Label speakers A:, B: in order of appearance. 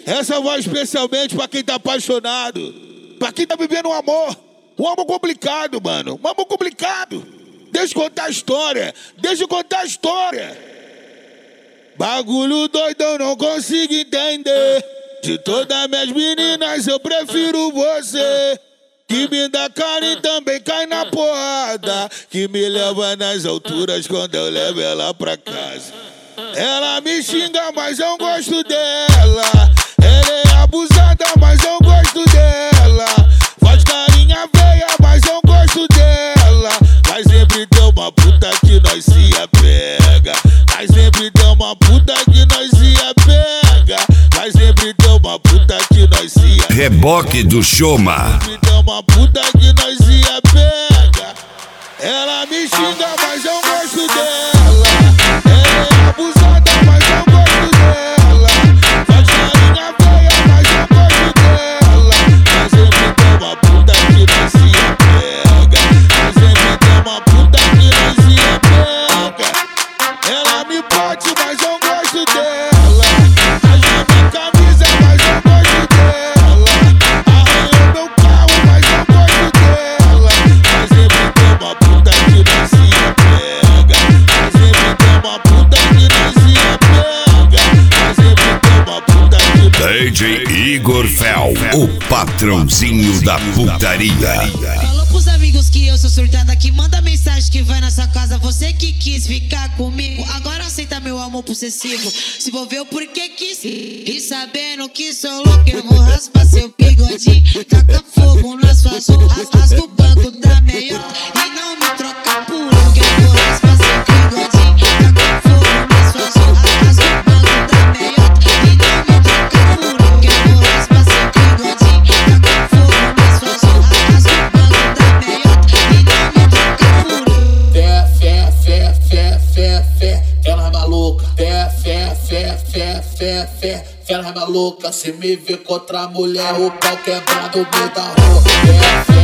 A: Essa vai especialmente pra quem tá apaixonado, pra quem tá vivendo um amor complicado, mano. Um amor complicado. Deixa eu contar a história. Bagulho doido, eu não consigo entender. De todas minhas meninas eu prefiro você, que me dá carinho e também cai na porrada, que me leva nas alturas quando eu levo ela pra casa. Ela me xinga, mas eu gosto dela. Ela é abusada, mas eu gosto dela. Faz carinha veia, mas eu gosto dela. Mas sempre tem uma puta que nós se apega. Mas sempre tem uma puta que nós se apega. Mas sempre tem uma puta que nós se apega.
B: Reboque do Choma.
A: Sempre tem uma puta que nós se apega. Ela me xinga, mas eu gosto dela. Ela é abusada, mas eu gosto dela. Faz carinha feia, mas eu gosto dela. Mas sempre tem uma puta que nós se apega. Mas sempre tem uma puta que nós se apega. Ela me bate, mas eu gosto dela. Rasga minha camisa, mas eu gosto dela. Arranhou meu carro, mas eu gosto dela. Mas sempre tem uma puta que nós se apega. Mas sempre tem uma puta que nós se apega. Mas sempre tem uma puta que nós se apega.
B: DJ Igor Fel, o patrãozinho da putaria.
C: Falou pros amigos que eu sou surtada, que manda mensagem que vai na sua casa. Você que quis ficar comigo, agora aceita meu amor possessivo. Se envolveu porque quis, e sabendo que sou louco, eu vou raspar seu bigodinho. Taca fogo na sua zona, rasga o banco da meiota e não me troca por um, que eu vou raspar seu bigodinho. Taca fogo na sua zona, rasga o banco da meiota e não me troca por um, que eu vou raspar seu bigodinho. Taca fogo na sua zona, rasga o banco da meiota e não me troca por um.
D: Fé, ela é maluca. Ela é maluca. Se me ver contra a mulher, o pau quebra no meio da rua.